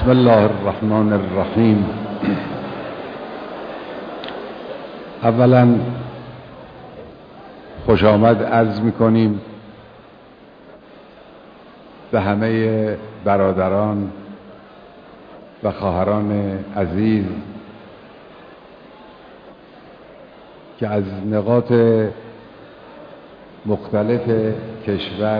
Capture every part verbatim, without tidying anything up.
بسم الله الرحمن الرحیم. اولا خوش آمد عرض می‌کنیم به همه برادران و خواهران عزیز که از نقاط مختلف کشور،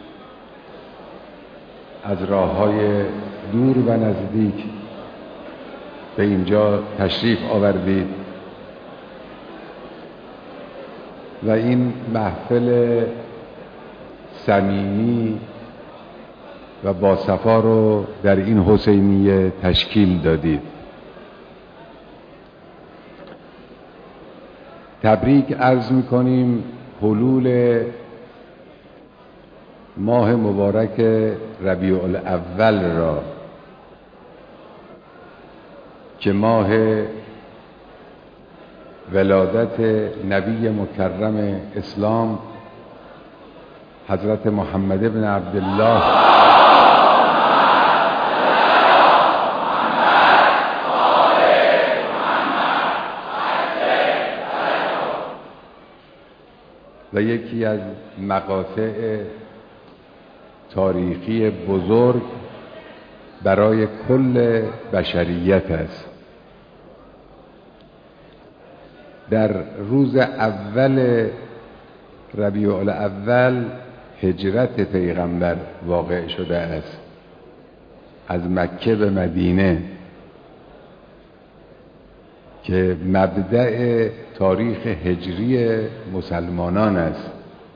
از راه‌های دور و نزدیک به اینجا تشریف آوردید و این محفل صمیمی و باصفا رو در این حسینیه تشکیل دادید. تبریک عرض می‌کنیم حلول ماه مبارک ربیع الاول را که ماه ولادت نبی مکرم اسلام حضرت محمد بن عبدالله و یکی از مقاطع تاریخی بزرگ برای کل بشریت است. در روز اول ربیع الاول هجرت پیغمبر واقع شده است از مکه به مدینه که مبدأ تاریخ هجری مسلمانان است.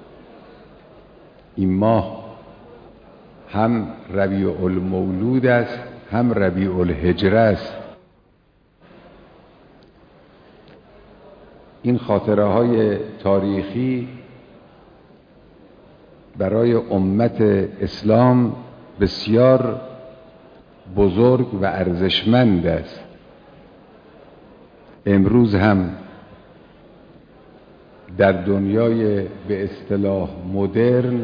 این ماه هم ربیع المولود است هم ربیع الهجره است. این خاطره های تاریخی برای امت اسلام بسیار بزرگ و ارزشمند است. امروز هم در دنیای به اصطلاح مدرن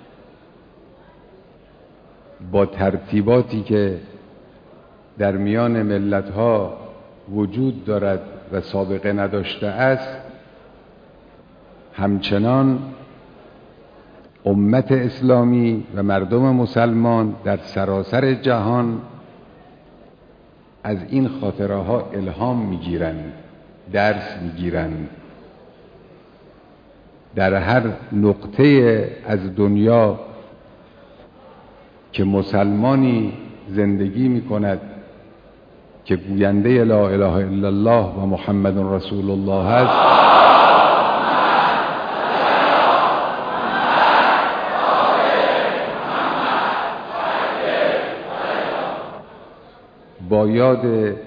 با ترتیباتی که در میان ملت‌ها وجود دارد و سابقه نداشته است، همچنان امت اسلامی و مردم مسلمان در سراسر جهان از این خاطره ها الهام میگیرند، درس میگیرند. در هر نقطه از دنیا که مسلمانی زندگی میکند که گوینده لا اله الا الله و محمد رسول الله است، با یاد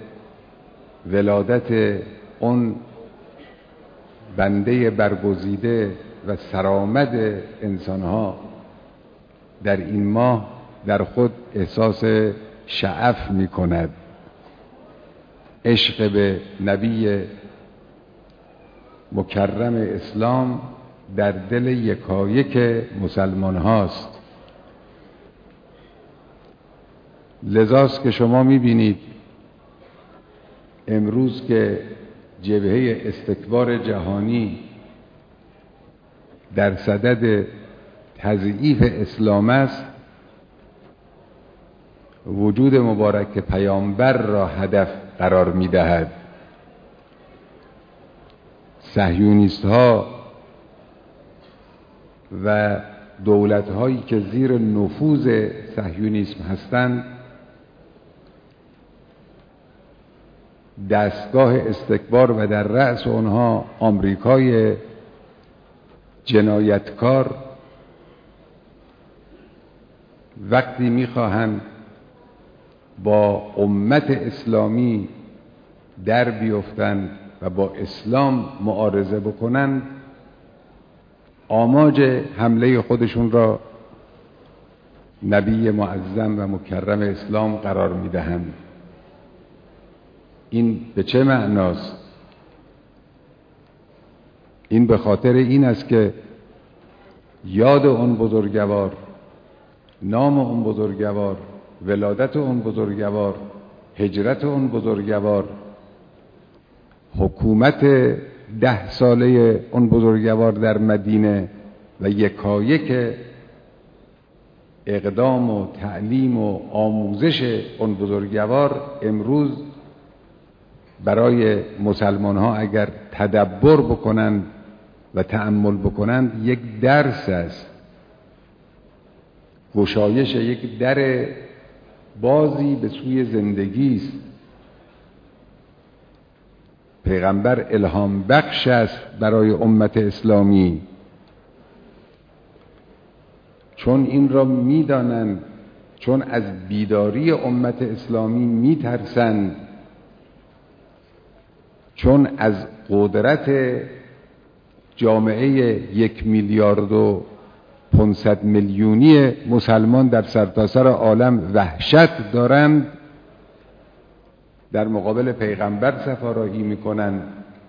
ولادت اون بنده برگزیده و سرآمد انسانها در این ماه در خود احساس شعف می کند. عشق به نبی مکرم اسلام در دل یکایک مسلمان هاست. لذاست که شما می بینید امروز که جبهه استکبار جهانی در صدد تضعیف اسلام است، وجود مبارک پیامبر را هدف قرار می دهد. صهیونیست ها و دولت هایی که زیر نفوذ صهیونیسم هستند دستگاه استکبار و در رأس آنها آمریکای جنایتکار وقتی میخواهند با امت اسلامی در بیفتند و با اسلام معارضه بکنند، آماج حمله خودشون را نبی معظم و مکرم اسلام قرار میدهند. این به چه معناست؟ این به خاطر این است که یاد اون بزرگوار، نام اون بزرگوار ولادت اون بزرگوار، هجرت اون بزرگوار، حکومت ده ساله اون بزرگوار در مدینه و یکایک اقدام و تعلیم و آموزش اون بزرگوار امروز برای مسلمان ها اگر تدبر بکنند و تأمل بکنند یک درس است، گشایش یک در بازی به سوی زندگی است. پیغمبر الهام بخش است برای امت اسلامی، چون این را می‌دانند، چون از بیداری امت اسلامی می‌ترسند، چون از قدرت جامعه یک میلیارد و پانصد میلیونی مسلمان در سرتاسر عالم وحشت دارند، در مقابل پیغمبر صفارایی میکنند.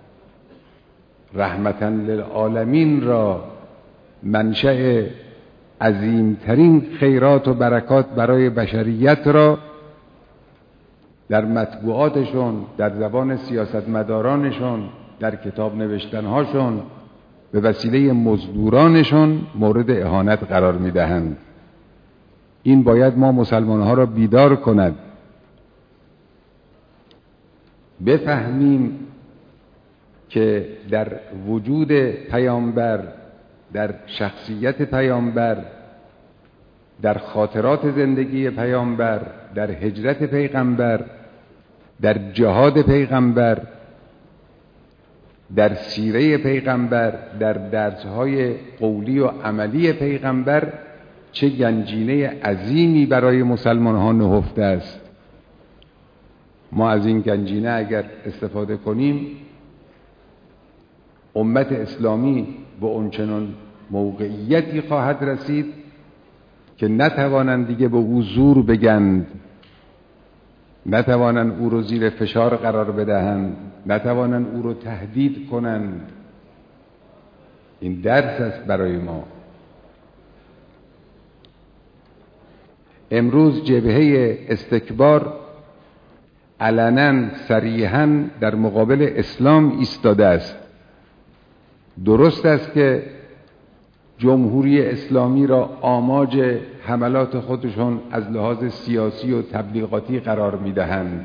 رحمتاً للعالمین را، منشأ عظیمترین خیرات و برکات برای بشریت را در مطبوعاتشون، در زبان سیاستمدارانشون، در کتاب نوشتنهاشون، به وسیله مزدورانشون مورد اهانت قرار میدهند. این باید ما مسلمانها را بیدار کند، بفهمیم که در وجود پیامبر، در شخصیت پیامبر، در خاطرات زندگی پیامبر، در هجرت پیغمبر، در جهاد پیغمبر، در سیره پیغمبر، در درسهای قولی و عملی پیغمبر چه گنجینه عظیمی برای مسلمان ها نهفته است. ما از این گنجینه اگر استفاده کنیم، امت اسلامی به اونچنان موقعیتی خواهد رسید که نتوانند دیگه به او زور بگند، نتوانند او رو زیر فشار قرار بدهند، نتوانند او رو تهدید کنند. این درس است برای ما. امروز جبهه استکبار علنا صریحاً در مقابل اسلام ایستاده است. درست است که جمهوری اسلامی را آماج حملات خودشون از لحاظ سیاسی و تبلیغاتی قرار میدهند،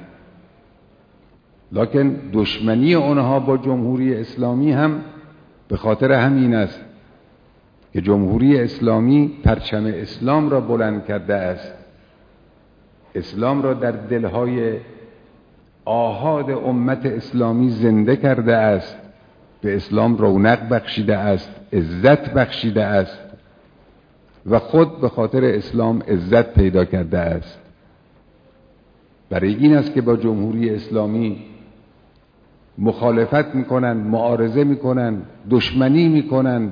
لکن دشمنی آنها با جمهوری اسلامی هم به خاطر همین است که جمهوری اسلامی پرچم اسلام را بلند کرده است، اسلام را در دلهای آحاد امت اسلامی زنده کرده است، به اسلام رونق بخشیده است، عزت بخشیده است و خود به خاطر اسلام عزت پیدا کرده است. برای این است که با جمهوری اسلامی مخالفت میکنند، معارضه میکنند، دشمنی میکنند.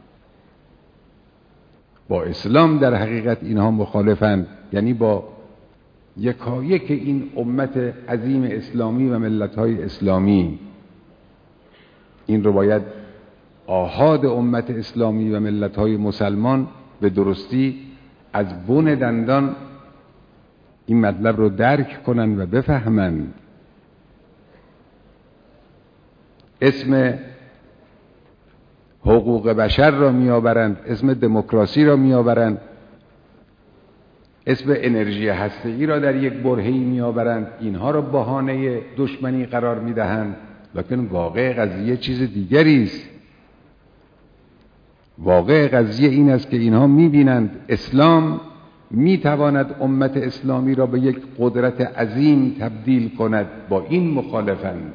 با اسلام در حقیقت اینها مخالفند، یعنی با یکایک این امت عظیم اسلامی و ملت‌های اسلامی. این رو باید آحاد امت اسلامی و ملت‌های مسلمان به درستی از بن دندان این مطلب رو درک کنند و بفهمند. اسم حقوق بشر را میآورند، اسم دموکراسی را میآورند، اسم انرژی هسته‌ای را در یک برهه‌ای میآورند، اینها را بهانه دشمنی قرار میدهند، لکن واقع قضیه چیز دیگری است. واقع قضیه این است که اینها میبینند اسلام میتواند امت اسلامی را به یک قدرت عظیم تبدیل کند، با این مخالفند.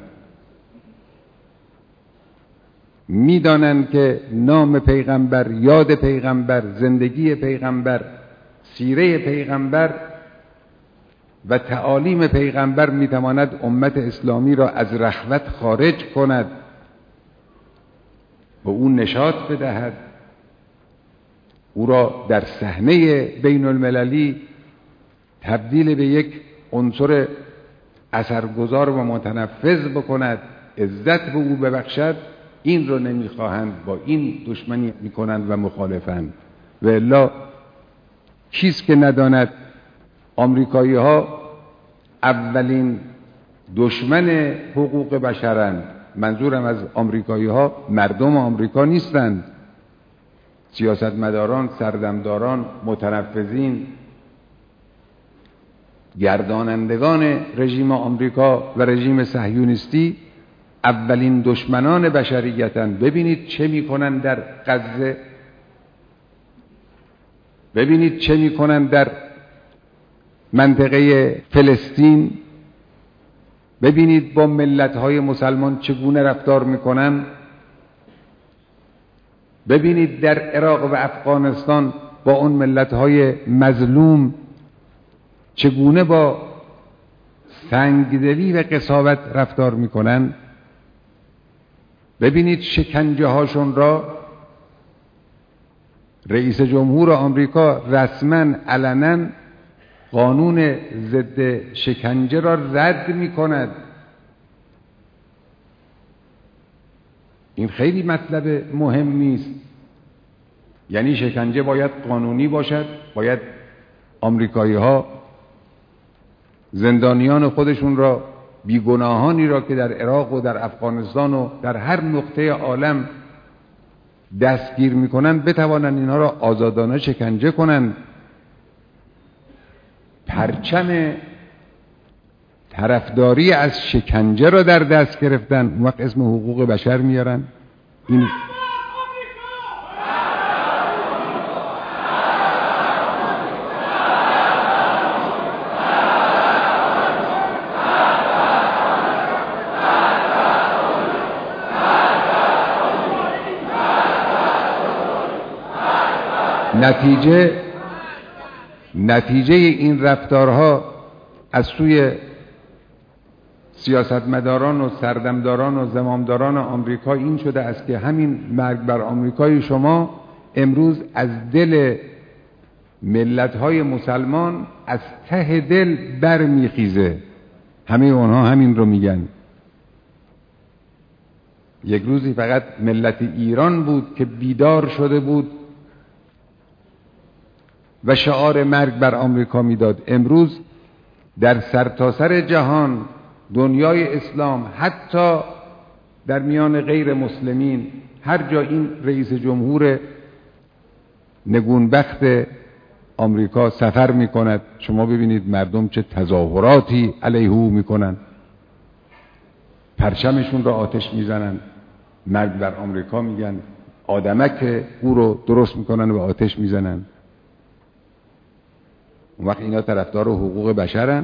میدانند که نام پیغمبر، یاد پیغمبر، زندگی پیغمبر، سیره پیغمبر و تعالیم پیغمبر میتواند امت اسلامی را از رخوت خارج کند، به او نشاط بدهد، او را در صحنه بین المللی تبدیل به یک عنصر اثرگذار و متنفذ بکند، عزت به او ببخشد. این رو نمیخواهند، با این دشمنی میکنند و مخالفند. و الا کیست که نداند آمریکایی ها اولین دشمن حقوق بشرند. منظورم از آمریکایی ها مردم آمریکا نیستند، سیاستمداران، سردمداران، متنفذین، گردانندگان رژیم آمریکا و رژیم صهیونیستی اولین دشمنان بشریتند. ببینید چه میکنن در غزه، ببینید چه میکنن در منطقه فلسطین، ببینید با ملت‌های مسلمان چگونه رفتار میکنن، ببینید در عراق و افغانستان با اون ملت‌های مظلوم چگونه با سنگدلی و قساوت رفتار میکنن. ببینید شکنجه هاشون را رئیس جمهور آمریکا رسما علنا قانون ضد شکنجه را رد میکند. این خیلی مطلب مهمی است. یعنی شکنجه باید قانونی باشد، باید آمریکایی ها زندانیان خودشون را، بیگناهانی را که در عراق و در افغانستان و در هر نقطه عالم دستگیر میکنن، بتوانند اینها را آزادانه شکنجه کنند. پرچم طرفداری از شکنجه را در دست گرفتن، اون وقت اسم حقوق بشر میارن. این نتیجه نتیجه این رفتارها از سوی سیاستمداران و سردمداران و زمامداران آمریکا این شده است که همین مرگ بر آمریکای شما امروز از دل ملت‌های مسلمان از ته دل برمیخیزه. همه اونها همین رو میگن. یک روزی فقط ملت ایران بود که بیدار شده بود و شعار مرگ بر آمریکا میداد. امروز در سرتاسر جهان، دنیای اسلام، حتی در میان غیر مسلمین، هر جا این رئیس جمهور نگونبخت آمریکا سفر میکند، شما ببینید مردم چه تظاهراتی علیه او میکنن، پرچمشون را آتش میزنن، مرگ بر آمریکا میگن، آدمک او رو درست میکنن و آتش میزنن. اون وقت اینا طرفدار حقوق بشرن.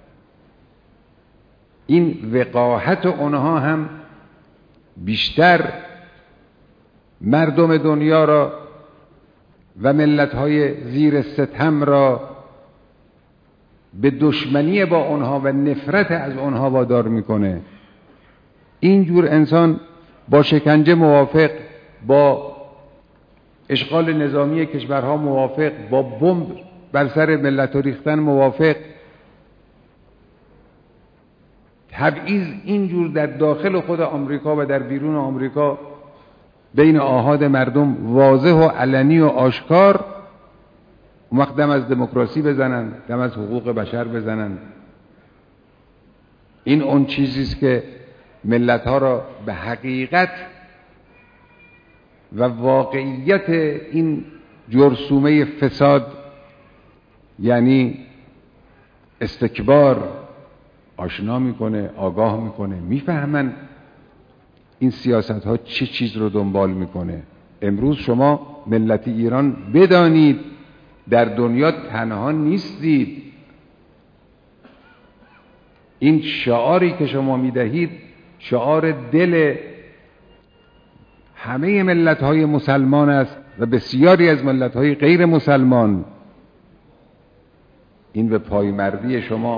این وقاحت اونها هم بیشتر مردم دنیا را و ملت‌های زیر ستم را به دشمنی با اونها و نفرت از اونها وادار میکنه. اینجور انسان با شکنجه موافق، با اشغال نظامی کشورها موافق، با بمب بر سر ملت ریختن موافق. تبعیض اینجور در داخل خود آمریکا و در بیرون آمریکا بین آحاد مردم واضح و علنی و آشکار. اون وقت دم از دموکراسی بزنن، دم از حقوق بشر بزنن. این اون چیزیست که ملت‌ها را به حقیقت و واقعیت این جرثومه فساد، یعنی استکبار، آشنا میکنه، آگاه میکنه. میفهمن این سیاست ها چه چیز رو دنبال میکنه. امروز شما ملت ایران بدانید در دنیا تنها نیستید. این شعاری که شما میدهید شعار دل همه ملت های مسلمان است و بسیاری از ملت های غیر مسلمان. این به پایمردی شما،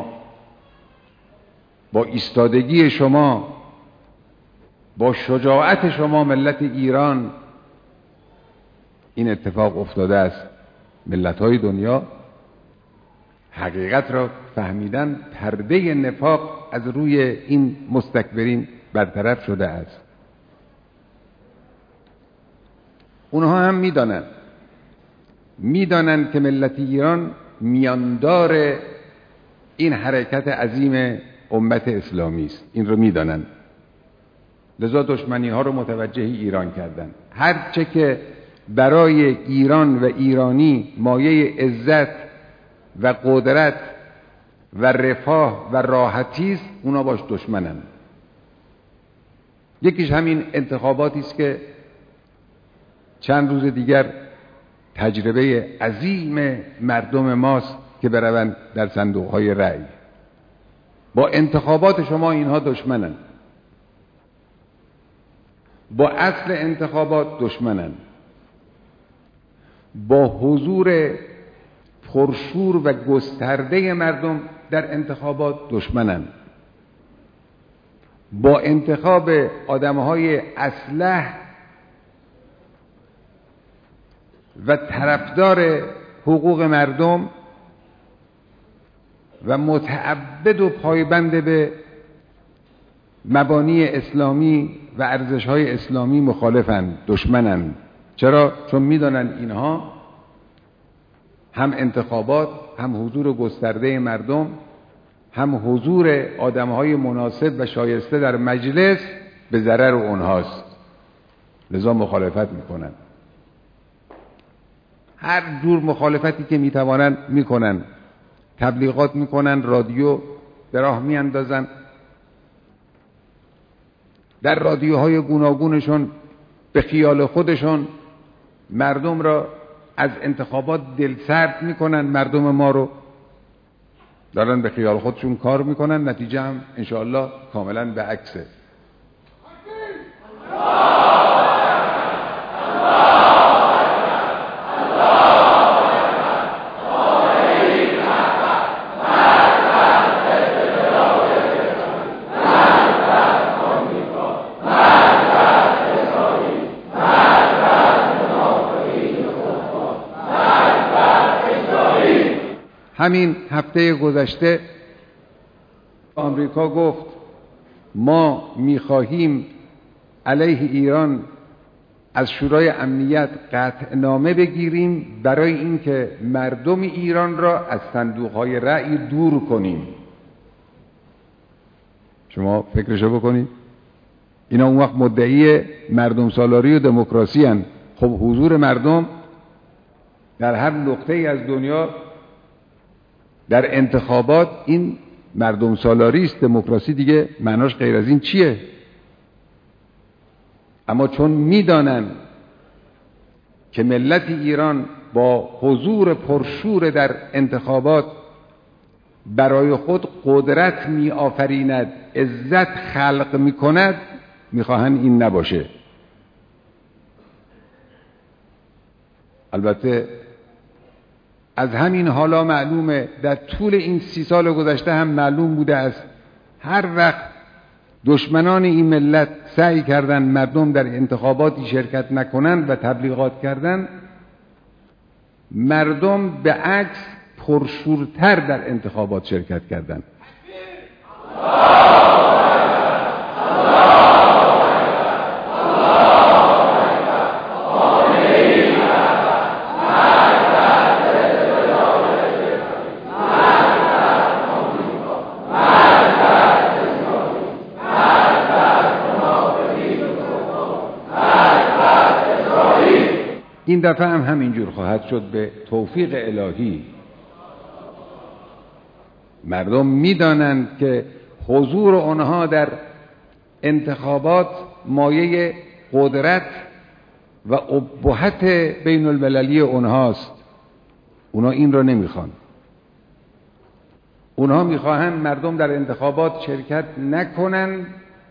با ایستادگی شما، با شجاعت شما ملت ایران این اتفاق افتاده است. ملت‌های دنیا حقیقت را فهمیدن، پرده نفاق از روی این مستکبرین برطرف شده است. اونها هم میدانند میدانند که ملت ایران میاندار این حرکت عظیم امت اسلامی است. این رو میدانن، لذا دشمنی ها رو متوجه ایران کردن. هر چه که برای ایران و ایرانی مایه عزت و قدرت و رفاه و راحتی است، اونا باش دشمنن. یکیش همین انتخاباتی است که چند روز دیگر تجربه عظیم مردم ماست که بروند در صندوق‌های رأی. با انتخابات شما اینها دشمنن، با اصل انتخابات دشمنن، با حضور پرشور و گسترده مردم در انتخابات دشمنن، با انتخاب آدم‌های اصلح و طرفدار حقوق مردم و متعبد و پایبند به مبانی اسلامی و ارزش‌های اسلامی مخالفن، دشمنن. چرا؟ چون میدانن اینها هم انتخابات، هم حضور گسترده مردم، هم حضور آدم‌های مناسب و شایسته در مجلس به ضرر اونهاست، لذا مخالفت میکنن. هر جور مخالفتی که میتوانن میکنن، تبلیغات میکنن، رادیو به راه میاندازن، در رادیوهای گوناگونشون به خیال خودشون مردم را از انتخابات دلسرد میکنن. مردم ما رو دارن به خیال خودشون کار میکنن، نتیجه هم انشاءالله کاملا به عکسه. همین هفته گذشته آمریکا گفت ما میخواهیم علیه ایران از شورای امنیت قطعنامه بگیریم برای اینکه مردم ایران را از صندوق‌های رأی دور کنیم. شما فکرشو بکنید، اینا اون وقت مدعی مردم سالاری و دموکراسی هن. خب حضور مردم در هر نقطه‌ای از دنیا در انتخابات این مردم سالاری است، دموکراسی دیگه معناش غیر از این چیه؟ اما چون میدانن که ملت ایران با حضور پرشور در انتخابات برای خود قدرت می آفریند، عزت خلق می کند، میخواهن این نباشه. البته از همین حالا معلومه، در طول این سی سال گذشته هم معلوم بوده است، هر وقت دشمنان این ملت سعی کردن مردم در انتخاباتی شرکت نکنند و تبلیغات کردند، مردم به عکس پرشورتر در انتخابات شرکت کردند. این دفعه هم همینجور خواهد شد به توفیق الهی. مردم میدانند که حضور آنها در انتخابات مایه قدرت و ابهت بین المللی اونهاست. اونا این را نمیخوان. اونها میخواهند مردم در انتخابات شرکت نکنند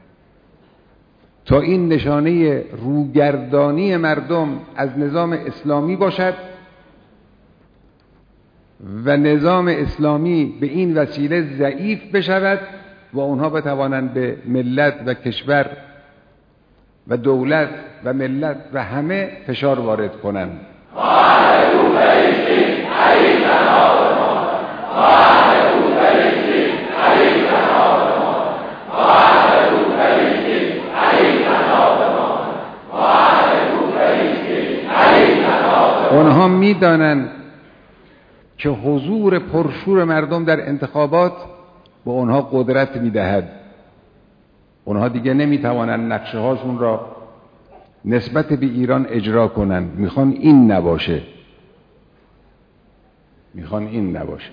تا این نشانه روگردانی مردم از نظام اسلامی باشد و نظام اسلامی به این وسیله ضعیف بشود و اونها بتوانند به ملت و کشور و دولت و ملت و همه فشار وارد کنند. اونها میدانند که حضور پرشور مردم در انتخابات به اونها قدرت میدهد. اونها دیگه نمیتوانند نقشه هاشون را نسبت به ایران اجرا کنند. میخوان این نباشه، میخوان این نباشه.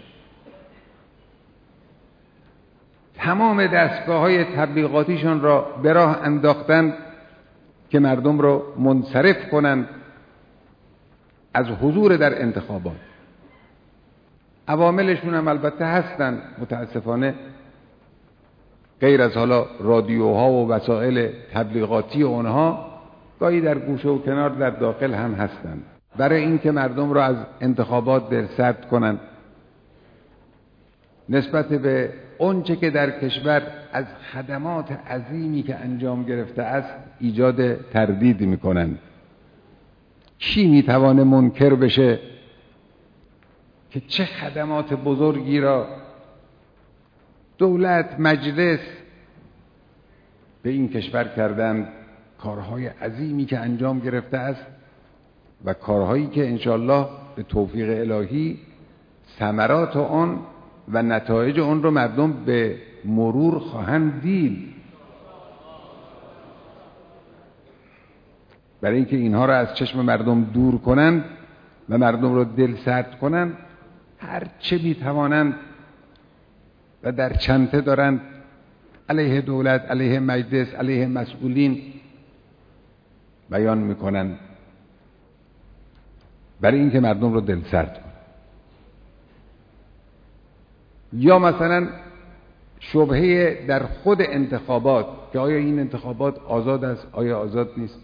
تمام دستگاه های تبلیغاتیشان را به راه انداختند که مردم را منصرف کنند از حضور در انتخابات. عواملشون هم البته هستند متاسفانه، غیر از حالا رادیوها و وسایل تبلیغاتی اونها، گاهی در گوشه و کنار در داخل هم هستند، برای اینکه مردم را از انتخابات دلسرد کنند، نسبت به اونچه که در کشور از خدمات عظیمی که انجام گرفته است ایجاد تردید میکنند. کی میتوانه منکر بشه که چه خدمات بزرگی را دولت، مجلس به این کشور کردند، کارهای عظیمی که انجام گرفته است و کارهایی که انشالله به توفیق الهی ثمرات آن و نتایج آن رو مردم به مرور خواهند دید. برای اینکه اینها را از چشم مردم دور کنند و مردم را دلسرد کنند، هر چه میتوانند و در چنته دارند علیه دولت، علیه مجلس، علیه مسئولین بیان میکنند، برای اینکه مردم را دلسرد کنند. یا مثلا شبهه در خود انتخابات که آیا این انتخابات آزاد است، آیا آزاد نیست،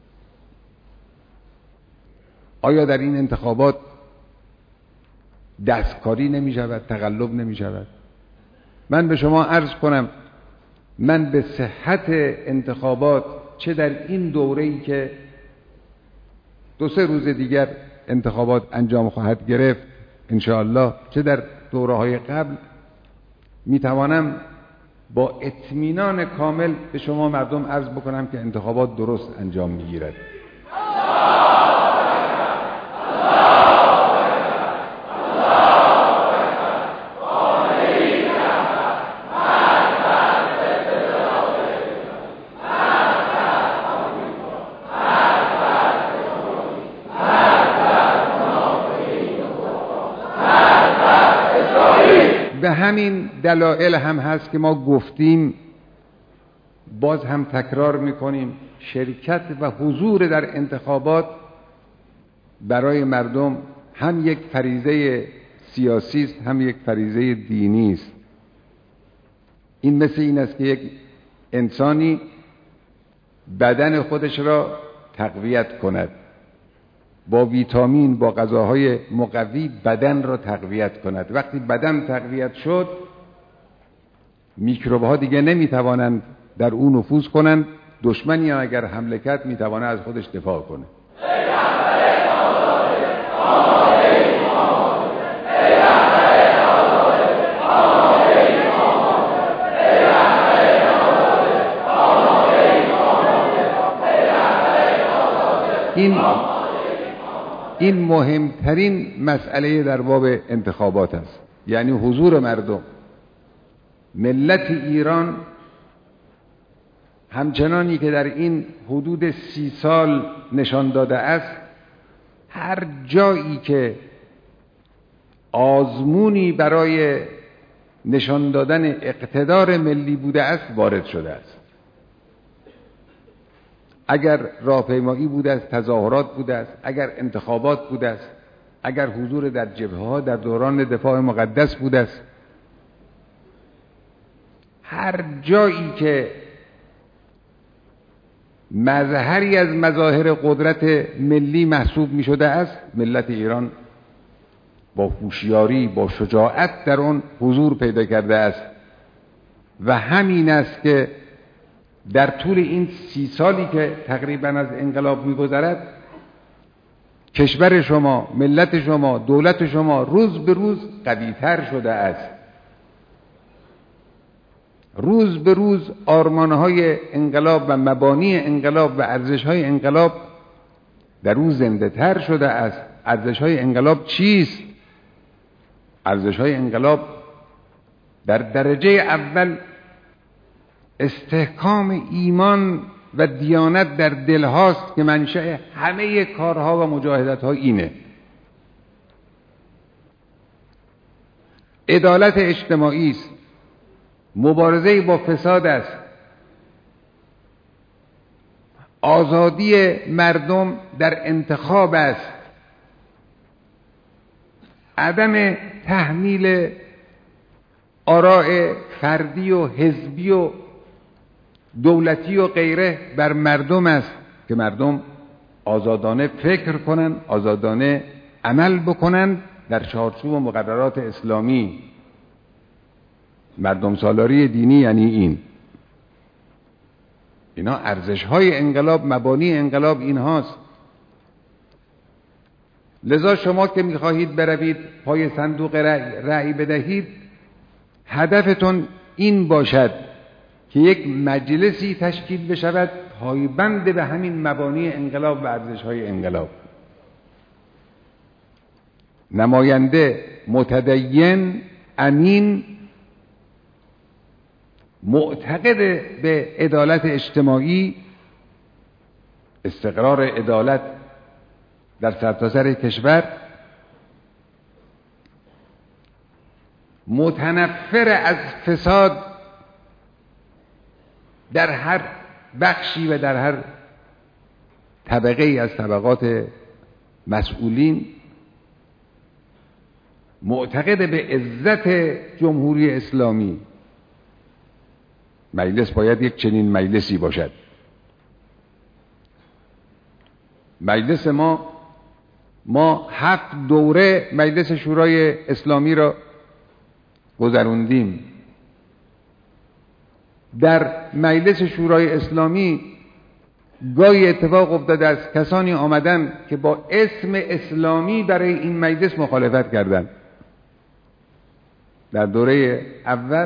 آیا در این انتخابات دستکاری نمی شود، تقلب نمی شود. من به شما عرض کنم، من به صحت انتخابات چه در این دوره‌ای که دو سه روز دیگر انتخابات انجام خواهد گرفت انشاءالله، چه در دوره‌های قبل، میتوانم با اطمینان کامل به شما مردم عرض بکنم که انتخابات درست انجام میگیرد. به همین دلایل هم هست که ما گفتیم، باز هم تکرار میکنیم، شرکت و حضور در انتخابات برای مردم هم یک فریضه سیاسی است، هم یک فریضه دینی است. این مثل این است که یک انسانی بدن خودش را تقویت کند، با ویتامین، با غذاهای مقوی بدن را تقویت کند. وقتی بدن تقویت شد، میکروب ها دیگه نمیتوانند در اون نفوذ کنند. دشمنی اگر حمله کرد میتوانه از خودش دفاع کنه. این این مهمترین مسئله در باب انتخابات است، یعنی حضور مردم. ملت ایران همچنانی که در این حدود سی سال نشان داده است، هر جایی که آزمونی برای نشان دادن اقتدار ملی بوده است وارد شده است. اگر راهپیمایی بوده است، تظاهرات بوده است، اگر انتخابات بوده است، اگر حضور در جبهه‌ها در دوران دفاع مقدس بوده است، هر جایی که مظهری از مظاهر قدرت ملی محسوب می شده است، ملت ایران با هوشیاری، با شجاعت در آن حضور پیدا کرده است. و همین است که در طول این سی سالی که تقریبا از انقلاب می‌گذرد، کشور شما، ملت شما، دولت شما روز به روز قوی‌تر شده است. روز به روز آرمان‌های انقلاب و مبانی انقلاب و ارزش‌های انقلاب در او زنده تر شده است. ارزش‌های انقلاب چیست؟ ارزش‌های انقلاب در درجه اول استحکام ایمان و دیانت در دل هاست که منشأ همه کارها و مجاهدت ها اینه. عدالت اجتماعی است، مبارزه با فساد است، آزادی مردم در انتخاب است، عدم تحمیل آراء فردی و حزبی و دولتی و غیره بر مردم است که مردم آزادانه فکر کنند، آزادانه عمل بکنند در چارچوب و مقررات اسلامی. مردم سالاری دینی یعنی این. اینا ارزش‌های انقلاب، مبانی انقلاب این هاست. لذا شما که می‌خواهید بروید پای صندوق رأی, رأی بدهید، هدفتون این باشد که یک مجلسی تشکیل بشود پایبند به همین مبانی انقلاب و ارزش‌های انقلاب. نماینده متدین، امین، معتقد به عدالت اجتماعی، استقرار عدالت در سرتاسر کشور، متنفر از فساد در هر بخشی و در هر طبقه ای از طبقات مسئولین، معتقد به عزت جمهوری اسلامی. مجلس باید یک چنین مجلسی باشد. مجلس ما ما هفت دوره مجلس شورای اسلامی را گذروندیم. در مجلس شورای اسلامی گاهی اتفاق افتاده است کسانی آمدن که با اسم اسلامی برای این مجلس مخالفت کردند. در دوره اول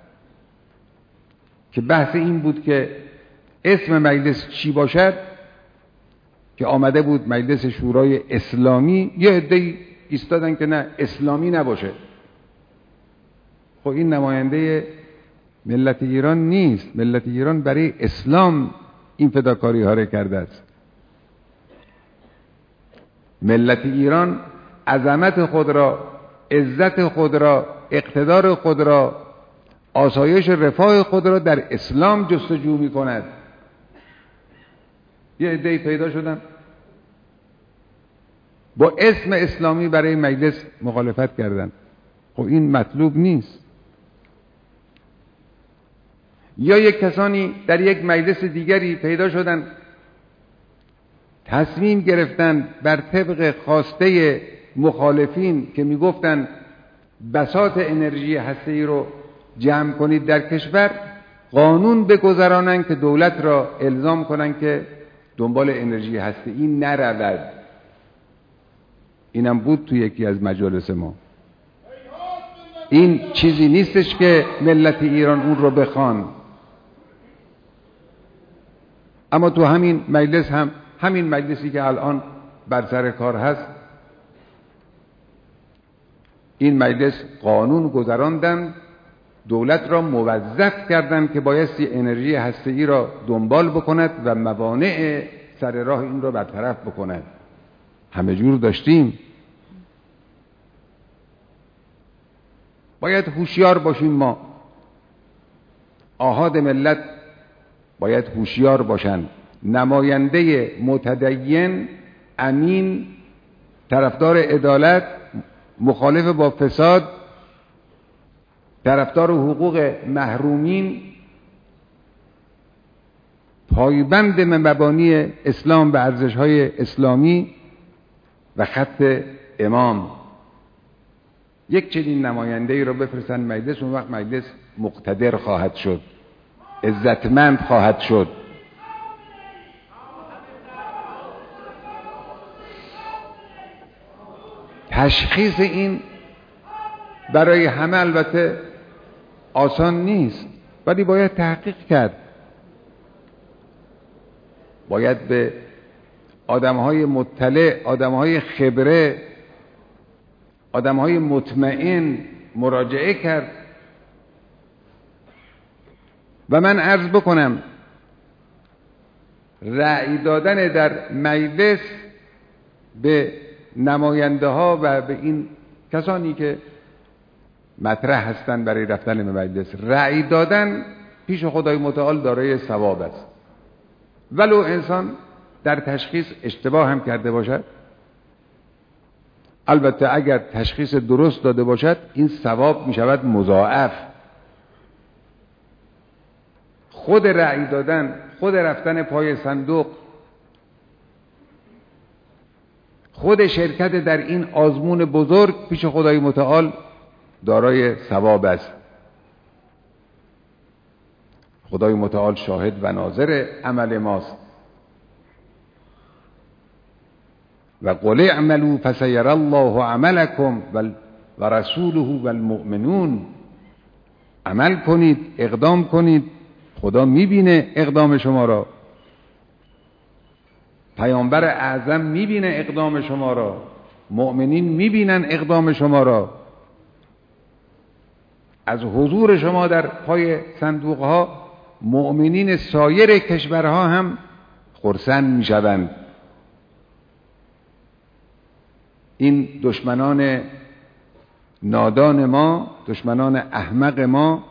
که بحث این بود که اسم مجلس چی باشد، که آمده بود مجلس شورای اسلامی، یه عده‌ای ایستادن که نه، اسلامی نباشه. خب این نماینده ملت ایران نیست. ملت ایران برای اسلام این فداکاری ها را کرده است. ملت ایران عظمت خود را، عزت خود را، اقتدار خود را، آسایش رفاه خود را در اسلام جستجو می کند. یه عده‌ای پیدا شدن با اسم اسلامی برای مجلس مخالفت کردند. خب این مطلوب نیست. یا یک کسانی در یک مجلس دیگری پیدا شدن، تصمیم گرفتن بر طبق خواسته مخالفین که میگفتن بساط انرژی هسته‌ای رو جمع کنید در کشور، قانون بگذرانند که دولت را الزام کنند که دنبال انرژی هسته‌ای نرود. اینم بود تو یکی از مجالس ما. این چیزی نیستش که ملت ایران اون رو بخوان. اما تو همین مجلس هم، همین مجلسی که الان بر سر کار هست، این مجلس قانون گذراندن، دولت را موظف کردند که بایستی انرژی هسته‌ای را دنبال بکند و موانع سر راه این را برطرف بکند. همه جور داشتیم. باید هوشیار باشیم. ما آحاد ملت باید هوشیار باشند. نماینده متدین، امین، طرفدار عدالت، مخالف با فساد، طرفدار حقوق محرومین، پایبند به مبانی اسلام و ارزش‌های اسلامی و خط امام. یک چنین نماینده‌ای را بفرستن مجلس، اون وقت مجلس مقتدر خواهد شد، عزتمند خواهد شد. تشخیص این برای همه البته آسان نیست، ولی باید تحقیق کرد. باید به آدم‌های مطلع، آدم‌های خبره آدم‌های مطمئن مراجعه کرد. و من عرض بکنم رأی دادن در مجلس به نماینده ها و به این کسانی که مطرح هستند برای رفتن به مجلس، رأی دادن پیش خدای متعال دارای ثواب است، ولو انسان در تشخیص اشتباه هم کرده باشد. البته اگر تشخیص درست داده باشد این ثواب می شود مضاعف. خود رأی دادن، خود رفتن پای صندوق، خود شرکت در این آزمون بزرگ پیش خدای متعال دارای ثواب است. خدای متعال شاهد و ناظر عمل ماست. و قل اعملوا فسیری الله عملکم و رسوله و المؤمنون. عمل کنید، اقدام کنید، خدا میبینه اقدام شما را، پیامبر اعظم میبینه اقدام شما را، مؤمنین میبینن اقدام شما را. از حضور شما در پای صندوق ها مؤمنین سایر کشورها هم خرسند میشوند. این دشمنان نادان ما، دشمنان احمق ما،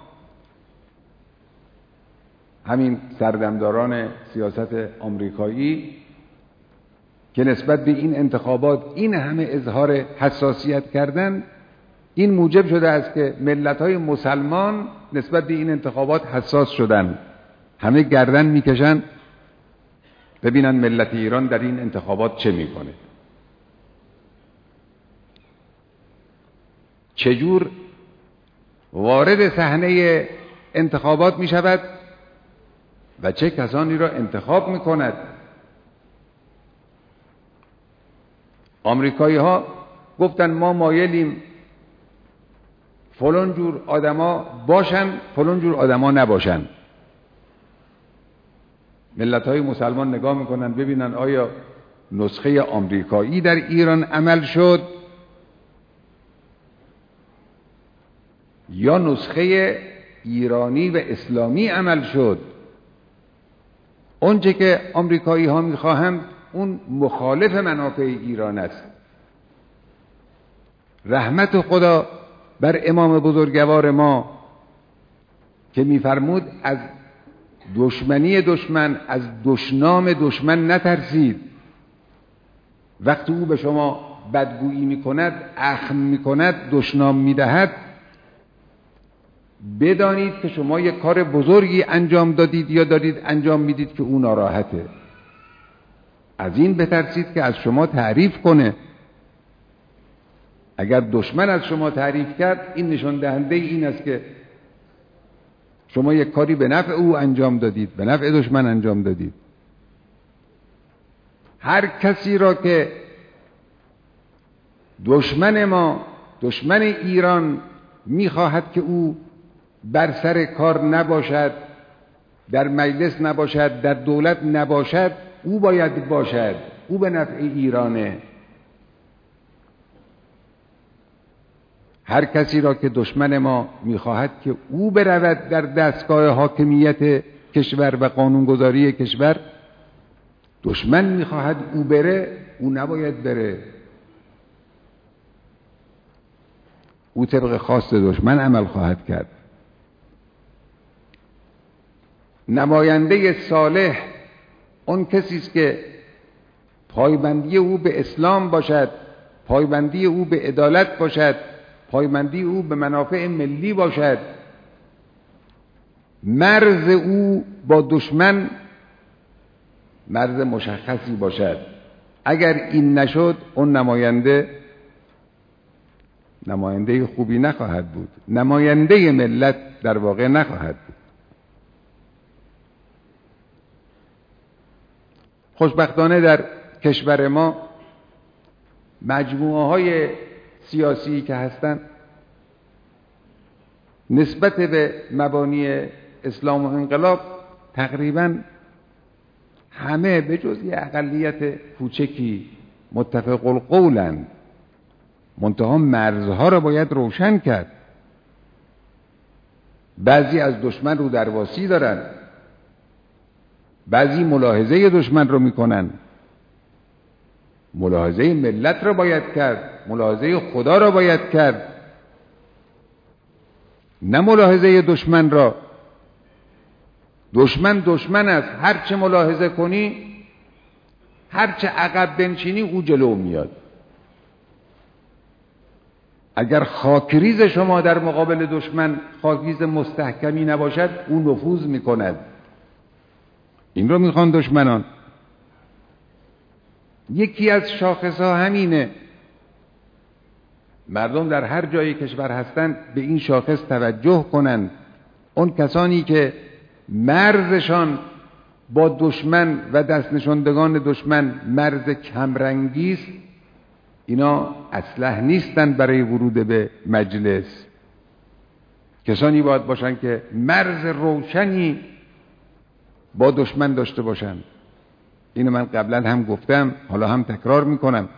همین سردمداران سیاست آمریکایی که نسبت به این انتخابات این همه اظهار حساسیت کردن، این موجب شده است که ملت‌های مسلمان نسبت به این انتخابات حساس شدن. همه گردن میکشن ببینن ملت ایران در این انتخابات چه میکنه، چجور وارد صحنه انتخابات میشود و چه کسانی را انتخاب میکند. آمریکایی ها گفتن ما مایلیم فلان جور آدما باشن، فلان جور آدما نباشن. ملت های مسلمان نگاه میکنن ببینن آیا نسخه آمریکایی در ایران عمل شد یا نسخه ایرانی و اسلامی عمل شد. اونچه که آمریکایی ها میخواهند اون مخالف منافع ایران است. رحمت خدا بر امام بزرگوار ما که میفرمود از دشمنی دشمن، از دشنام دشمن نترسید. وقتی او به شما بدگویی میکند، اخم میکند، دشنام میدهد، بدانید که شما یک کار بزرگی انجام دادید یا دارید انجام میدید که او ناراحته. از این بترسید که از شما تعریف کنه. اگر دشمن از شما تعریف کرد، این نشان دهنده این است که شما یک کاری به نفع او انجام دادید، به نفع دشمن انجام دادید. هر کسی را که دشمن ما، دشمن ایران میخواهد که او بر سر کار نباشد، در مجلس نباشد، در دولت نباشد، او باید باشد. او به نفع ایرانه. هر کسی را که دشمن ما میخواهد که او برود در دستگاه حاکمیت کشور و قانونگذاری کشور، دشمن میخواهد او بره، او نباید بره. او طبق خواست دشمن عمل خواهد کرد. نماینده صالح اون کسی است که پایبندی او به اسلام باشد، پایبندی او به عدالت باشد، پایبندی او به منافع ملی باشد، مرز او با دشمن مرز مشخصی باشد. اگر این نشد اون نماینده نماینده خوبی نخواهد بود، نماینده ملت در واقع نخواهد بود. خوشبختانه در کشور ما مجموعه های سیاسی که هستند نسبت به مبانی اسلام و انقلاب تقریبا همه به جز یه اقلیت کوچکی متفق القولند. منتها مرزها را باید روشن کرد. بعضی از دشمن رو درواسی دارن، بعضی ملاحظه دشمن رو میکنن. ملاحظه ملت را باید کرد، ملاحظه خدا را باید کرد، نه ملاحظه دشمن را. دشمن دشمن است، هر چه ملاحظه کنی، هر چه عقب بنشینی او جلو میاد. اگر خاکریز شما در مقابل دشمن خاکریز مستحکمی نباشد، او نفوذ میکند. این رو میخوان دشمنان. یکی از شاخصها همینه. مردم در هر جای کشور هستند به این شاخص توجه کنند. اون کسانی که مرزشان با دشمن و دست نشاندگان دشمن مرز کمرنگی است، اینا اصلح نیستند برای ورود به مجلس. کسانی باید باشن که مرز روشنی با دشمن داشته باشن. اینو من قبلا هم گفتم، حالا هم تکرار میکنم.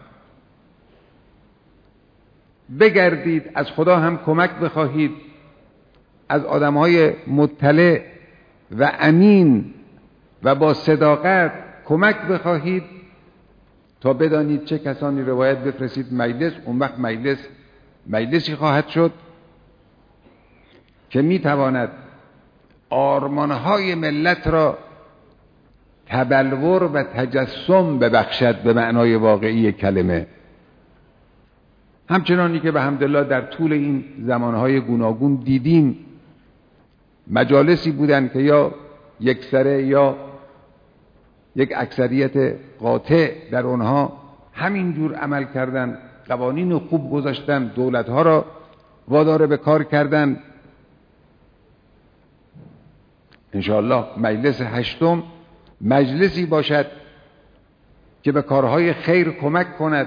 بگردید، از خدا هم کمک بخواهید، از آدمهای مطلع و امین و با صداقت کمک بخواهید تا بدانید چه کسانی رو باید بفرستید مجلس. اون وقت مجلس مجلسی خواهد شد که میتواند آرمانهای ملت را تبلور و تجسم ببخشد به معنای واقعی کلمه. همچنانی که به حمدالله در طول این زمانهای گوناگون دیدیم مجالسی بودن که یا یک سره یا یک اکثریت قاطع در اونها همین جور عمل کردن، قوانین خوب گذاشتن، دولتها را وادار به کار کردن. انشاءالله مجلس هشتم مجلسی باشد که به کارهای خیر کمک کند،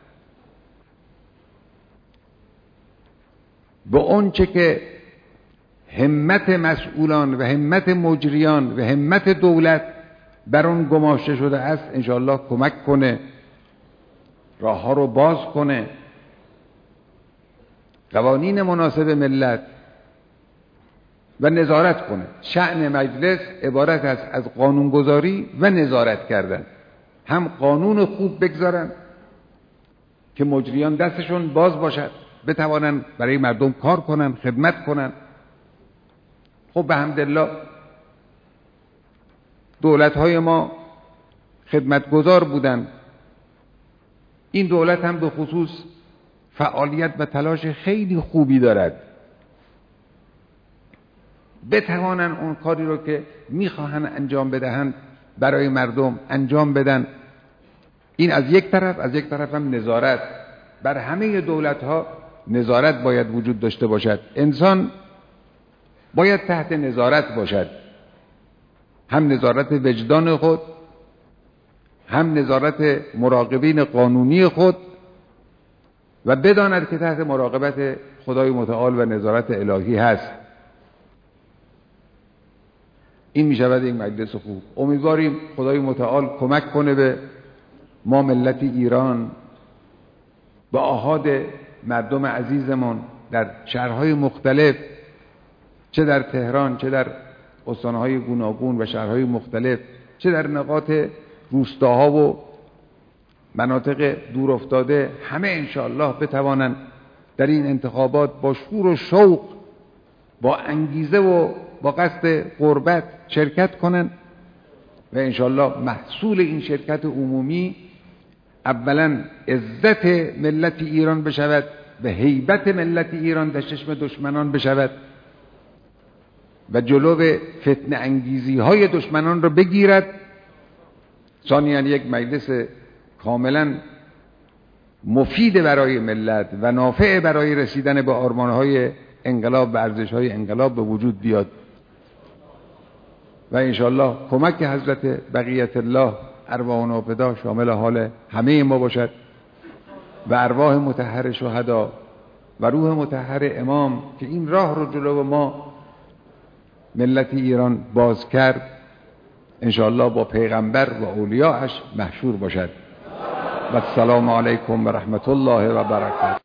به اون چه که همت مسئولان و همت مجریان و همت دولت بر اون گماشته شده است انشاءالله کمک کنه، راه ها رو باز کنه، قوانین مناسب ملت و نظارت کنه. شأن مجلس عبارت است از قانونگذاری و نظارت کردن. هم قانون خوب بگذارن که مجریان دستشون باز باشد، بتوانن برای مردم کار کنن، خدمت کنن. خب به حمدالله دولت‌های ما خدمتگزار بودن. این دولت هم به خصوص فعالیت و تلاش خیلی خوبی دارد، بتوانن اون کاری رو که میخواهن انجام بدهند برای مردم انجام بدن. این از یک طرف. از یک طرف هم نظارت بر همه دولت‌ها نظارت باید وجود داشته باشد. انسان باید تحت نظارت باشد، هم نظارت وجدان خود، هم نظارت مراقبین قانونی خود، و بداند که تحت مراقبت خدای متعال و نظارت الهی هست. این می شود این مجلس خوب. امیدواریم خدای متعال کمک کنه به ما ملت ایران، به آحاد مردم عزیزمون در شهرهای مختلف، چه در تهران، چه در استانهای گوناگون و شهرهای مختلف، چه در نقاط روستاها و مناطق دور افتاده، همه انشاءالله بتوانند در این انتخابات با شور و شوق، با انگیزه و با قصد قربت شرکت کنند و انشاءالله محصول این شرکت عمومی اولا عزت ملت ایران بشود و هیبت ملت ایران در چشم دشمنان بشود و جلو فتنه انگیزی های دشمنان را بگیرد. ثانیاً یک مجلس کاملا مفید برای ملت و نافع برای رسیدن به آرمانهای انقلاب و ارزش‌های انقلاب به وجود بیاد و انشاءالله کمک حضرت بقیت الله ارواحنا فدا شامل حال همه ما باشد و ارواح مطهر شهدا و روح مطهر امام که این راه رو جلو ما ملت ایران باز کرد انشاءالله با پیغمبر و اولیاءش محشور باشد. و السلام علیکم و رحمت الله و برکاته.